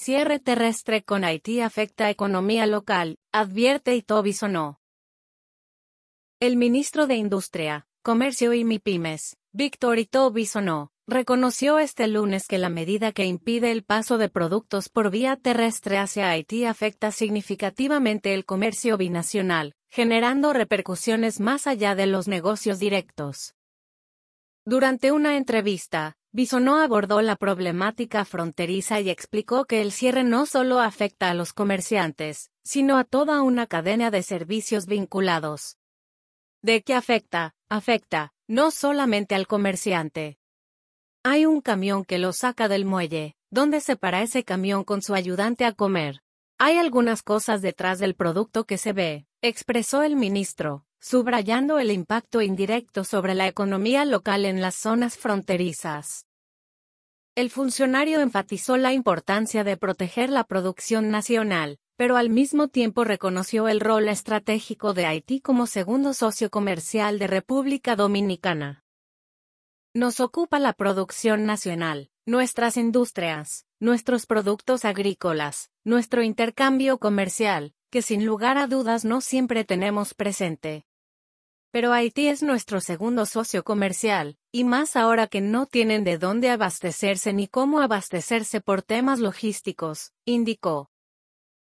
Cierre terrestre con Haití afecta economía local, advierte Ito Bisonó. El ministro de Industria, Comercio y MIPYMES, Víctor Ito Bisonó, reconoció este lunes que la medida que impide el paso de productos por vía terrestre hacia Haití afecta significativamente el comercio binacional, generando repercusiones más allá de los negocios directos. Durante una entrevista, Bisonó abordó la problemática fronteriza y explicó que el cierre no solo afecta a los comerciantes, sino a toda una cadena de servicios vinculados. ¿De qué afecta? Afecta, no solamente al comerciante. Hay un camión que lo saca del muelle, ¿dónde se para ese camión con su ayudante a comer? Hay algunas cosas detrás del producto que se ve, expresó el ministro, subrayando el impacto indirecto sobre la economía local en las zonas fronterizas. El funcionario enfatizó la importancia de proteger la producción nacional, pero al mismo tiempo reconoció el rol estratégico de Haití como segundo socio comercial de República Dominicana. Nos ocupa la producción nacional, nuestras industrias, nuestros productos agrícolas, nuestro intercambio comercial, que sin lugar a dudas no siempre tenemos presente. Pero Haití es nuestro segundo socio comercial, y más ahora que no tienen de dónde abastecerse ni cómo abastecerse por temas logísticos, indicó.